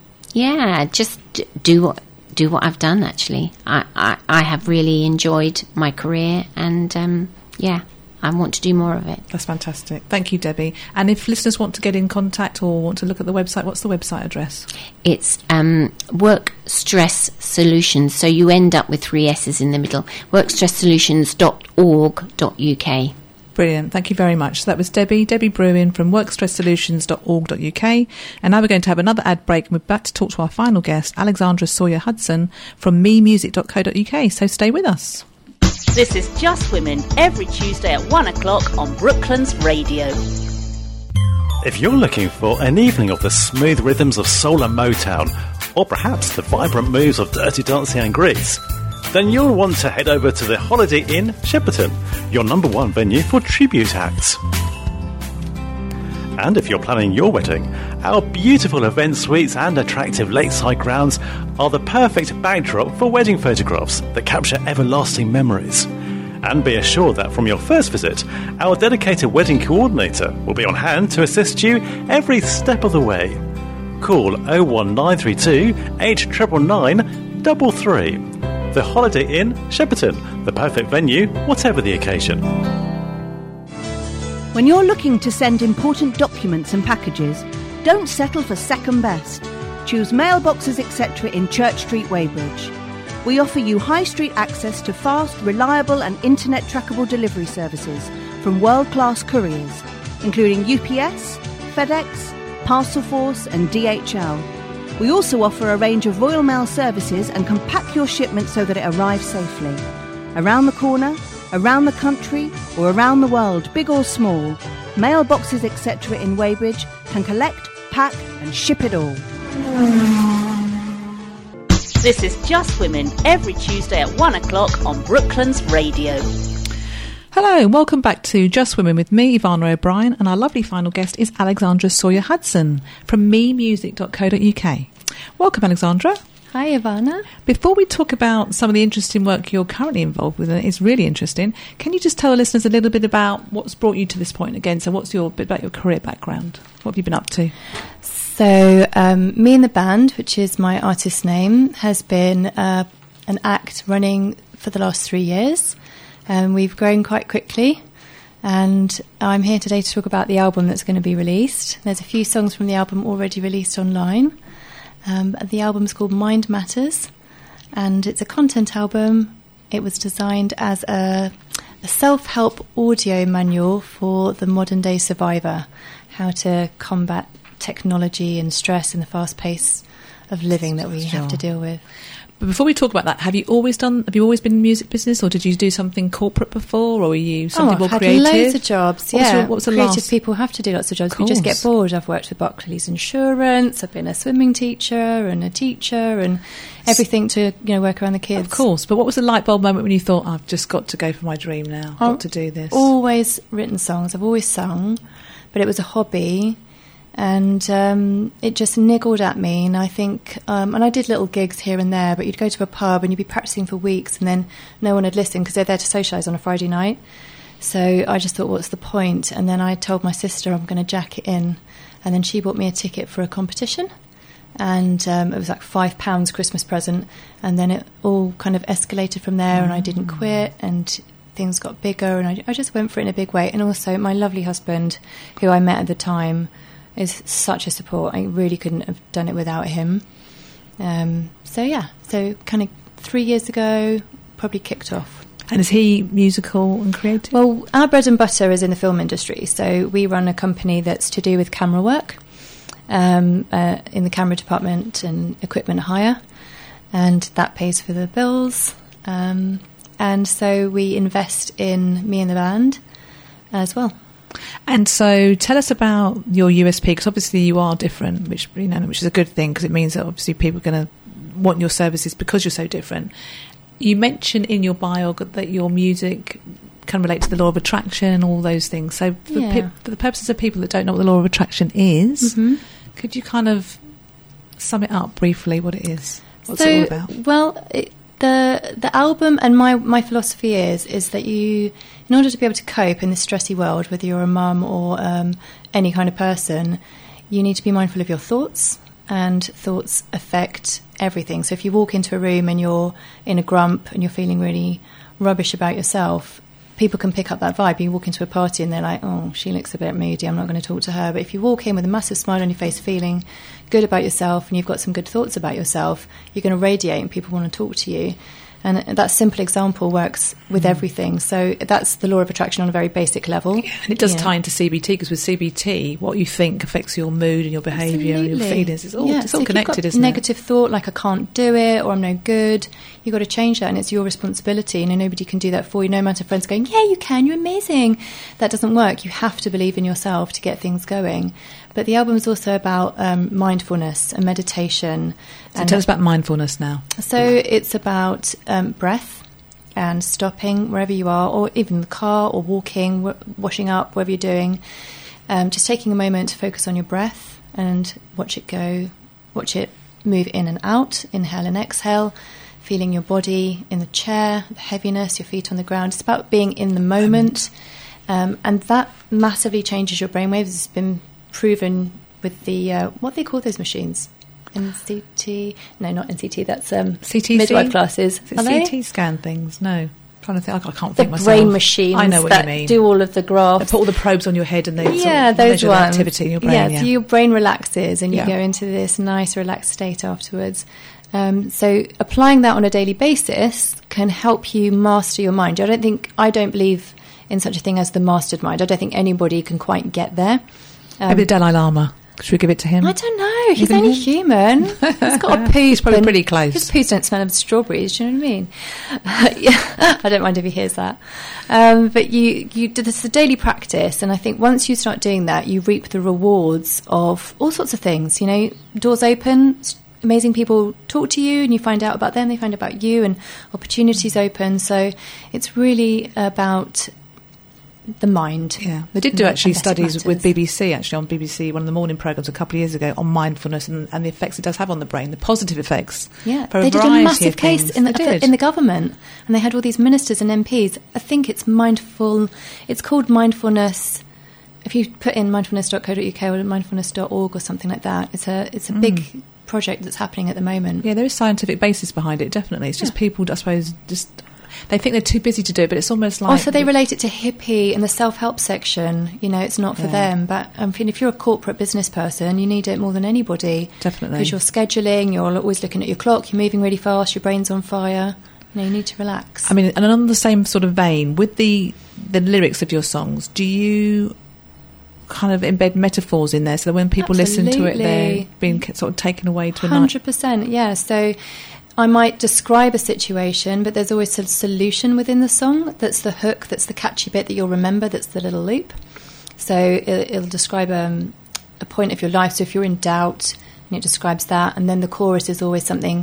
yeah, just d- do what do what I've done, actually. I, I, I have really enjoyed my career, and, um, yeah, I want to do more of it. That's fantastic. Thank you, Debbie. And if listeners want to get in contact or want to look at the website, what's the website address? It's um, Work Stress Solutions, so you end up with three S's in the middle, work stress solutions dot org dot U K. Brilliant. Thank you very much. So that was Debbie, Debbie Bruin from work stress solutions dot org dot U K. And now we're going to have another ad break, and we're back to talk to our final guest, Alexandra Sawyer Hudson from me music dot co dot U K. So stay with us. This is Just Women, every Tuesday at one o'clock on Brooklands Radio. If you're looking for an evening of the smooth rhythms of soul and Motown, or perhaps the vibrant moves of Dirty Dancing and Grease, then you'll want to head over to the Holiday Inn, Shepperton, your number one venue for tribute acts. And if you're planning your wedding, our beautiful event suites and attractive lakeside grounds are the perfect backdrop for wedding photographs that capture everlasting memories. And be assured that from your first visit, our dedicated wedding coordinator will be on hand to assist you every step of the way. Call oh one nine three two, eight nine nine nine, three three. The Holiday Inn, Shepperton, the perfect venue, whatever the occasion. When you're looking to send important documents and packages, don't settle for second best. Choose Mailboxes et cetera in Church Street, Weybridge. We offer you high street access to fast, reliable and internet trackable delivery services from world-class couriers, including U P S, FedEx, Parcelforce and D H L. We also offer a range of Royal Mail services and can pack your shipment so that it arrives safely. Around the corner, around the country, or around the world, big or small, Mailboxes et cetera in Weybridge can collect, pack and ship it all. This is Just Women, every Tuesday at one o'clock on Brooklands Radio. Hello and welcome back to Just Women with me, Ivana O'Brien, and our lovely final guest is Alexandra Sawyer Hudson from me music dot co dot U K. Welcome, Alexandra. Hi, Ivana. Before we talk about some of the interesting work you're currently involved with, and it's really interesting, can you just tell the listeners a little bit about what's brought you to this point again? So what's your bit about your career background? What have you been up to? So um, Me and the Band, which is my artist name, has been uh, an act running for the last three years. Um, we've grown quite quickly, and I'm here today to talk about the album that's going to be released. There's a few songs from the album already released online. Um, the album's called Mind Matters, and it's a content album. It was designed as a, a self-help audio manual for the modern-day survivor, how to combat technology and stress in the fast pace of living that we sure. have to deal with. But before we talk about that, have you always done? Have you always been in the music business, or did you do something corporate before, or were you something oh, more I've had creative? Loads of jobs. What yeah, was your, what was the creative last? People have to do lots of jobs. We just get bored. I've worked with Barclays Insurance. I've been a swimming teacher and a teacher and everything to you know work around the kids. Of course. But what was the light bulb moment when you thought, I've just got to go for my dream now? I've got to do this. Always written songs. I've always sung, but it was a hobby. And um, it just niggled at me. And I think, um, and I did little gigs here and there, but you'd go to a pub and you'd be practicing for weeks and then no one would listen because they're there to socialise on a Friday night. So I just thought, what's the point? And then I told my sister I'm going to jack it in. And then she bought me a ticket for a competition. And um, it was like five pounds Christmas present. And then it all kind of escalated from there, and I didn't quit, and things got bigger, and I, I just went for it in a big way. And also my lovely husband, who I met at the time, is such a support. I really couldn't have done it without him. Um, so yeah, so kind of three years ago, probably kicked off. And is he musical and creative? Well, our bread and butter is in the film industry. So we run a company that's to do with camera work, um, uh, in the camera department and equipment hire, and that pays for the bills. Um, and so we invest in me and the band as well. And so tell us about your U S P, because obviously you are different, which, you know, which is a good thing, because it means that obviously people are going to want your services because you're so different. You mentioned in your bio that your music can relate to the law of attraction and all those things. So for, Yeah. pe- for the purposes of people that don't know what the law of attraction is, Mm-hmm. could you kind of sum it up briefly, what it is? What's so, it all about? Well, it, the the album and my, my philosophy is is that you, in order to be able to cope in this stressy world, whether you're a mum or um, any kind of person, you need to be mindful of your thoughts, and thoughts affect everything. So if you walk into a room and you're in a grump and you're feeling really rubbish about yourself, people can pick up that vibe. You walk into a party and they're like, oh, she looks a bit moody, I'm not going to talk to her. But if you walk in with a massive smile on your face, feeling good about yourself, and you've got some good thoughts about yourself, you're going to radiate and people want to talk to you. And that simple example works with mm. everything. So that's the law of attraction on a very basic level. Yeah, and it does yeah. tie into C B T, because with C B T, what you think affects your mood and your behaviour and your feelings. It's all, yeah. it's all so connected, if you've got isn't negative it? thought, like I can't do it, or I'm no good, you've got to change that, and it's your responsibility, and nobody can do that for you. No amount of friends going, yeah, you can, you're amazing. That doesn't work. You have to believe in yourself to get things going. But the album is also about um, mindfulness and meditation. So and tell us about mindfulness now. So it's about um, breath and stopping wherever you are, or even in the car, or walking, w- washing up, whatever you're doing. Um, just taking a moment to focus on your breath and watch it go, watch it move in and out, inhale and exhale, feeling your body in the chair, the heaviness, your feet on the ground. It's about being in the moment. Um, and that massively changes your brainwaves. It's been proven with the, uh, what do they call those machines? N C T? No, not N C T. That's um, C T C? midwife classes. Is it C T scan things? No. I'm trying to think. I can't The think myself. brain machines I know what that you mean. do all of the graphs. They put all the probes on your head and they yeah, sort of those measure ones. the activity in your brain. Yeah, Yeah, so your brain relaxes and you Yeah. go into this nice, relaxed state afterwards. Um, so applying that on a daily basis can help you master your mind. I don't think I don't believe in such a thing as the mastered mind. I don't think anybody can quite get there. Um, Maybe the Dalai Lama. Should we give it to him? I don't know. He's Even only him? human. He's got a poo. He's probably and pretty close. His poos don't smell of strawberries. Do you know what I mean? Uh, yeah, I don't mind if he hears that. Um, but you, you, this is a daily practice, and I think once you start doing that, you reap the rewards of all sorts of things. You know, doors open. Amazing people talk to you, and you find out about them. They find out about you, and opportunities open. So it's really about the mind. Yeah, they did do actually And studies matters. with B B C, actually on B B C, one of the morning programmes a couple of years ago, on mindfulness and, and the effects it does have on the brain, the positive effects. Yeah, for a they did a variety massive of case things. in the, They did. in the government, and they had all these ministers and M Ps. I think it's mindful. It's called mindfulness. If you put in mindfulness dot co dot uk or mindfulness dot org or something like that, it's a it's a Mm. big project that's happening at the moment. Yeah, there is scientific basis behind it, definitely. It's just Yeah. people, I suppose, just they think they're too busy to do it, but it's almost like... Also, they relate it to hippie and the self-help section. You know, it's not for Yeah. them. But um, if you're a corporate business person, you need it more than anybody. Definitely. Because you're scheduling, you're always looking at your clock, you're moving really fast, your brain's on fire. You know, you need to relax. I mean, and on the same sort of vein, with the the lyrics of your songs, do you kind of embed metaphors in there so that when people listen to it, they're Absolutely. being ca- sort of taken away to a night? one hundred percent, yeah. So I might describe a situation, but there's always a solution within the song. That's the hook, that's the catchy bit that you'll remember, that's the little loop. So it, it'll describe um, a point of your life. So if you're in doubt, and it describes that. And then the chorus is always something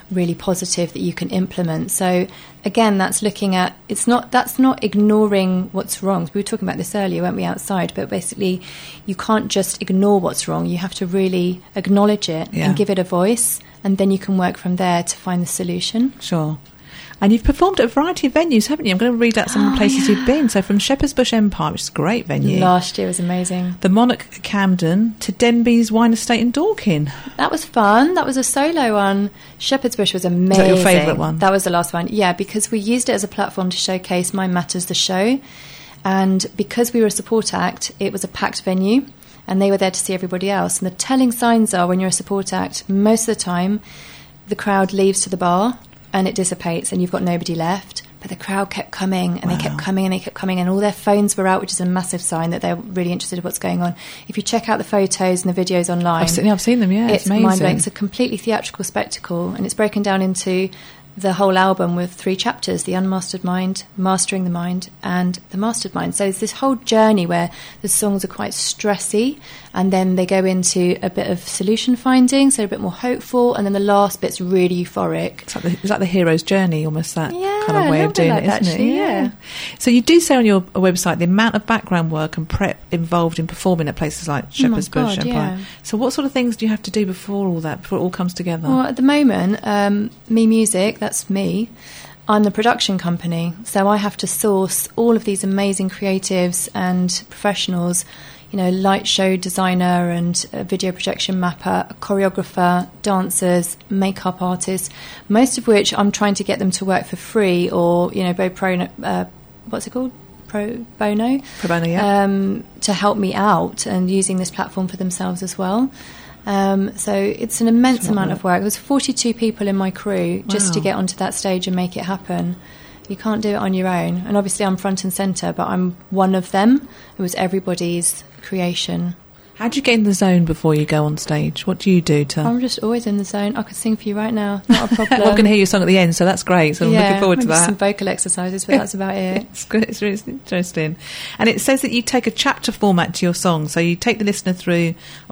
really positive that you can implement. So again, that's looking at, it's not, that's not ignoring what's wrong. We were talking about this earlier, weren't we, outside? But basically, you can't just ignore what's wrong. You have to really acknowledge it Yeah. and give it a voice, and then you can work from there to find the solution. Sure. And you've performed at a variety of venues, haven't you? I'm going to read out some of the places you've been. So from Shepherd's Bush Empire, which is a great venue. Last year was amazing. The Monarch at Camden, to Denby's Wine Estate in Dorking. That was fun. That was a solo one. Shepherd's Bush was amazing. Is that your favourite one? That was the last one. Yeah, because we used it as a platform to showcase Mind Matters, the show. And because we were a support act, it was a packed venue. And they were there to see everybody else. And the telling signs are, when you're a support act, most of the time, the crowd leaves to the bar and it dissipates and you've got nobody left. But the crowd kept coming and Wow. they kept coming and they kept coming, and all their phones were out, which is a massive sign that they're really interested in what's going on. If you check out the photos and the videos online, I've seen, I've seen them, yeah. It's, it's amazing. mind-blowing. It's a completely theatrical spectacle, and it's broken down into the whole album with three chapters: the Unmastered Mind, Mastering the Mind, and the Mastered Mind. So it's this whole journey where the songs are quite stressy, and then they go into a bit of solution finding, so a bit more hopeful, and then the last bit's really euphoric. It's like the, it's like the hero's journey, almost, that Yeah, kind of way a of little doing bit it, like isn't that, it? actually, yeah. So you do say on your website the amount of background work and prep involved in performing at places like Shepherd's Oh my Bush God, Empire. yeah. So what sort of things do you have to do before all that, before it all comes together? Well, at the moment, um, Me Music, that's me, I'm the production company, so I have to source all of these amazing creatives and professionals, you know, light show designer and a video projection mapper, a choreographer, dancers, makeup artists, most of which I'm trying to get them to work for free or, you know, pro, pro uh, what's it called? Pro bono? Pro bono, yeah. Um, to help me out and using this platform for themselves as well. Um, so it's an immense It's a lot amount of of work. There was forty-two people in my crew just to Wow. get onto that stage and make it happen. You can't do it on your own. And obviously I'm front and centre, but I'm one of them. It was everybody's creation. How do you get in the zone before you go on stage? What do you do to... I'm just always in the zone. I could sing for you right now. Not a problem. Well, I'm going to hear your song at the end, so that's great. So I'm yeah, looking forward to maybe that. some vocal exercises, but that's about it. It's good. It's really interesting. And it says that you take a chapter format to your song. So you take the listener through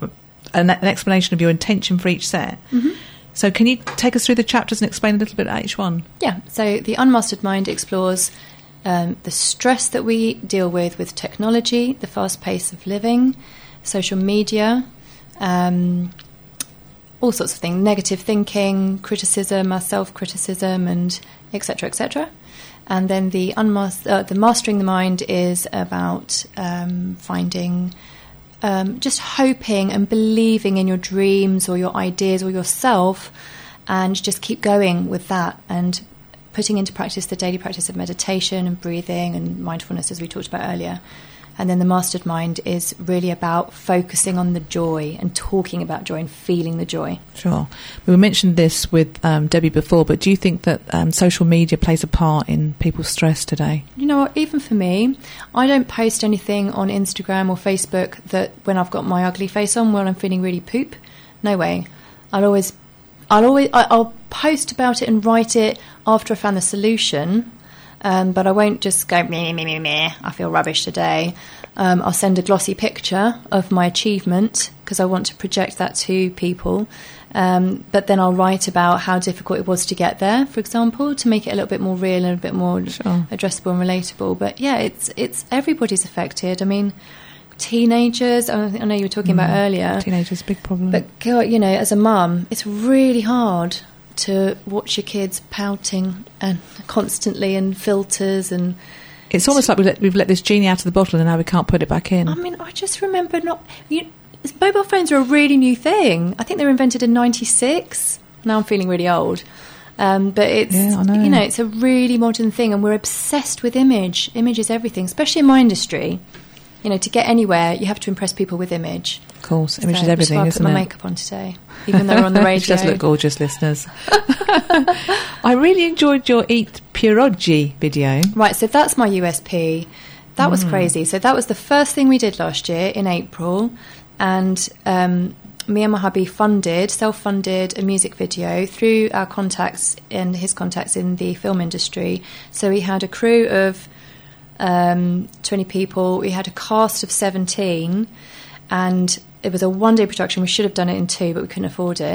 an, an explanation of your intention for each set. Mm-hmm. So can you take us through the chapters and explain a little bit about each one? Yeah, so the Unmastered Mind explores um, the stress that we deal with with technology, the fast pace of living, social media, um, all sorts of things, negative thinking, criticism, our self-criticism, and et cetera, et cetera. And then the, unmas- uh, the Mastering the Mind is about um, finding... Um, just hoping and believing in your dreams or your ideas or yourself, and just keep going with that and putting into practice the daily practice of meditation and breathing and mindfulness, as we talked about earlier. And then the Mastered Mind is really about focusing on the joy and talking about joy and feeling the joy. Sure. We mentioned this with um, Debbie before, but do you think that um, social media plays a part in people's stress today? You know what, even for me, I don't post anything on Instagram or Facebook that when I've got my ugly face on, when I'm feeling really poop. No way. I'll always, I'll always, I- I'll post about it and write it after I found the solution. Um, but I won't just go, meh, meh, meh, meh, I feel rubbish today. Um, I'll send a glossy picture of my achievement because I want to project that to people. Um, but then I'll write about how difficult it was to get there, for example, to make it a little bit more real and a bit more Sure. addressable and relatable. But yeah, it's it's everybody's affected. I mean, teenagers, I know you were talking about earlier. Teenagers, big problem. But, God, you know, as a mum, it's really hard to watch your kids pouting and constantly and filters and... It's almost like we've let, we've let this genie out of the bottle and now we can't put it back in. I mean, I just remember not... You, mobile phones are a really new thing. I think they were invented in ninety-six. Now I'm feeling really old. Um, but it's, Yeah, I know. you know, it's a really modern thing, and we're obsessed with image. Image is everything, especially in my industry. You know, to get anywhere, you have to impress people with image. Of course, image So is everything, that's isn't why I it? put my makeup on today, even though we're on the radio. She does look gorgeous, listeners. I really enjoyed your Eat Pierogi video. Right, so that's my U S P. That Hmm. was crazy. So that was the first thing we did last year in April, and um, me and my hubby funded, self-funded a music video through our contacts and his contacts in the film industry. So we had a crew of um, twenty people. We had a cast of seventeen, and it was a one-day production. We should have done it in two, but we couldn't afford it.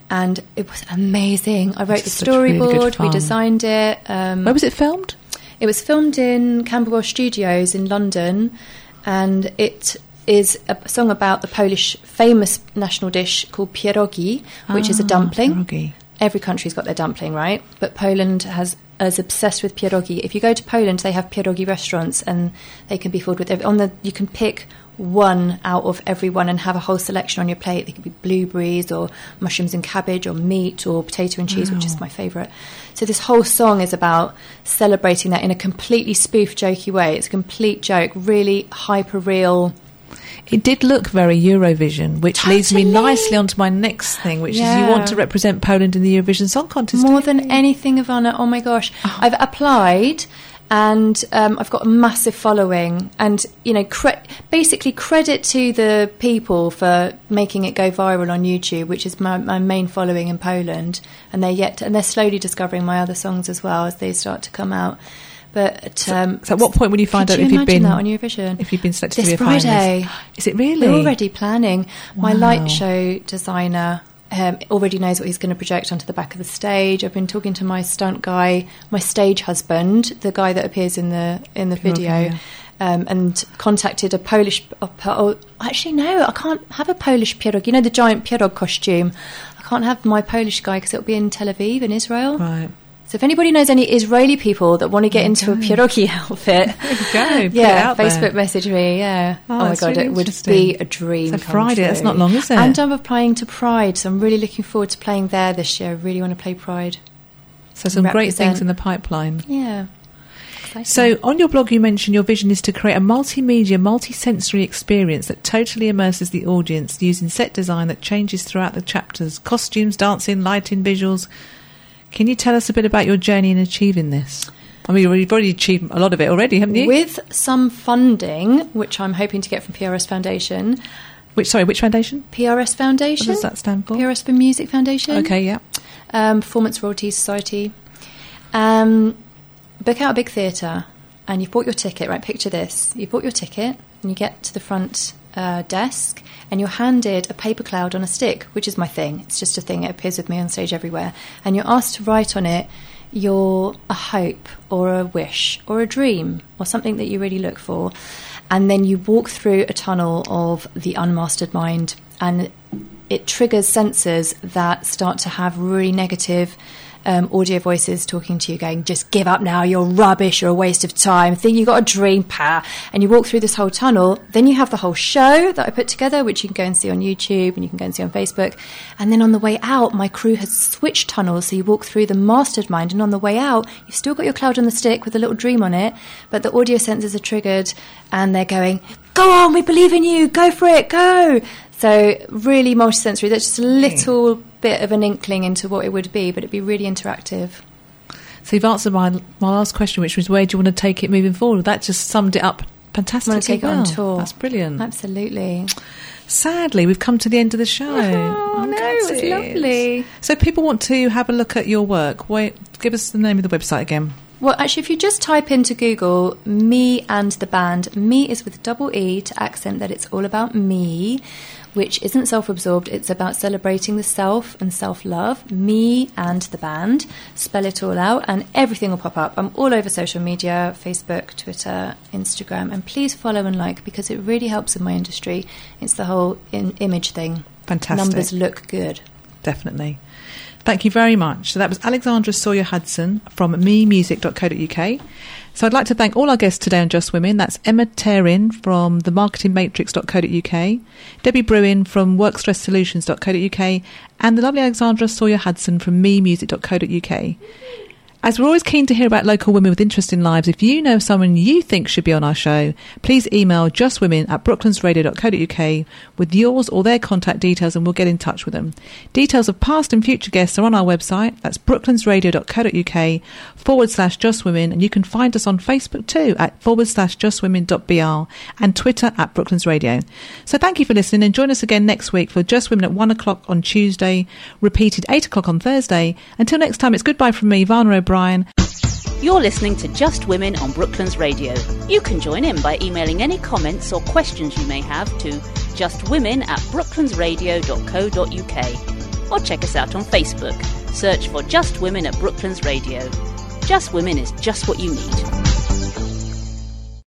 and it was amazing. I wrote It's the such really good storyboard, we fun. designed it. Um, Where was it filmed? It was filmed in Camberwell Studios in London, and it is a song about the Polish famous national dish called pierogi, which is a Ah, dumpling. pierogi. Every country's got their dumpling, right? But Poland has is obsessed with pierogi. If you go to Poland, they have pierogi restaurants, and they can be filled with every, on the. You can pick one out of every one and have a whole selection on your plate. They could be blueberries or mushrooms and cabbage or meat or potato and cheese, Wow. which is my favourite. So this whole song is about celebrating that in a completely spoof, jokey way. It's a complete joke, really hyper real. It did look very Eurovision, which leads me Totally. nicely onto my next thing, which is you Yeah. want to represent Poland in the Eurovision Song Contest. More don't than you? anything, Ivana. Oh my gosh. I've applied and um, I've got a massive following. And, you know, cre- basically credit to the people for making it go viral on YouTube, which is my, my main following in Poland. And they're yet, and they're slowly discovering my other songs as well as they start to come out. But um, So at what point will you find could out you if you've imagine been that on Eurovision? if you've been selected This to be a Friday. finalist? Is it really? We're already planning. My Wow. light show designer um, already knows what he's going to project onto the back of the stage. I've been talking to my stunt guy, my stage husband, the guy that appears in the in the video, yeah. um, and contacted a Polish. A, oh, actually, no, I can't have a Polish pierog. You know, the giant pierog costume. I can't have my Polish guy because it'll be in Tel Aviv in Israel. Right. So if anybody knows any Israeli people that want to get There you into a go. pierogi outfit, There you go. Put it yeah, out there. Facebook message me. Yeah. Oh, Oh, my that's god, really it would interesting. be a dream. So come Friday, that's true. not long, is it? And I'm applying to Pride, so I'm really looking forward to playing there this year. I really want to play Pride. So some great Represent. things in the pipeline. Yeah. Exciting. So on your blog you mentioned your vision is to create a multimedia, multi-sensory experience that totally immerses the audience using set design that changes throughout the chapters, costumes, dancing, lighting, visuals. Can you tell us a bit about your journey in achieving this? I mean, you've already achieved a lot of it already, haven't you? with some funding, which I'm hoping to get from P R S Foundation. Which, sorry, which foundation? P R S Foundation. What does that stand for? P R S for Music Foundation. Okay, yeah. um, Performance Royalties Society. Um, book out a big theatre, and you've bought your ticket, right? Picture this. You've bought your ticket, and you get to the front uh, desk, and you're handed a paper cloud on a stick, which is my thing. It's just a thing. It appears with me on stage everywhere. And you're asked to write on it your a hope or a wish or a dream or something that you really look for. And then you walk through a tunnel of the unmastered mind, and it triggers sensors that start to have really negative um, audio voices talking to you, going, just give up now, you're rubbish, you're a waste of time, think you've got a dream, pa. And you walk through this whole tunnel. Then you have the whole show that I put together, which you can go and see on YouTube and you can go and see on Facebook. And then on the way out, my crew has switched tunnels, so you walk through the mastered mind, and on the way out, you've still got your cloud on the stick with a little dream on it, but the audio sensors are triggered and they're going, go on, we believe in you, go for it, go. So really multisensory. That's just a little bit of an inkling into what it would be, but it'd be really interactive. So you've answered my my last question, which was where do you want to take it moving forward? That just summed it up fantastically. I want to take it on well. tour. That's brilliant. Absolutely. Sadly, we've come to the end of the show. Oh, no, That's it's it. lovely. So people want to have a look at your work. Wait, give us the name of the website again. Well, actually, if you just type into Google Me and the Band, Me is with double E to accent that it's all about me, which isn't self-absorbed. It's about celebrating the self and self-love. Me and the Band. Spell it all out and everything will pop up. I'm all over social media, Facebook, Twitter, Instagram. And please follow and like, because it really helps in my industry. It's the whole in- image thing. Fantastic. Numbers look good. Definitely. Thank you very much. So that was Alexandra Sawyer Hudson from me music dot co dot uk. So I'd like to thank all our guests today on Just Women. That's Emma Terrin from the marketing matrix dot co dot uk, Debbie Bruin from work stress solutions dot co dot uk, and the lovely Alexandra Sawyer Hudson from me music dot co dot uk. As we're always keen to hear about local women with interesting lives, if you know someone you think should be on our show, please email justwomen at brooklands radio dot co dot uk with yours or their contact details and we'll get in touch with them. Details of past and future guests are on our website. That's brooklands radio dot co dot uk forward slash justwomen, and you can find us on Facebook too at forward slash justwomen dot br and Twitter at Brooklands Radio. So thank you for listening and join us again next week for Just Women at one o'clock on Tuesday, repeated eight o'clock on Thursday. Until next time, it's goodbye from me, Ivana O'Brien. You're listening to Just Women on Brooklands Radio. You can join in by emailing any comments or questions you may have to justwomen at brooklands radio dot co dot uk. or check us out on Facebook. Search for Just Women at Brooklands Radio. Just Women is just what you need.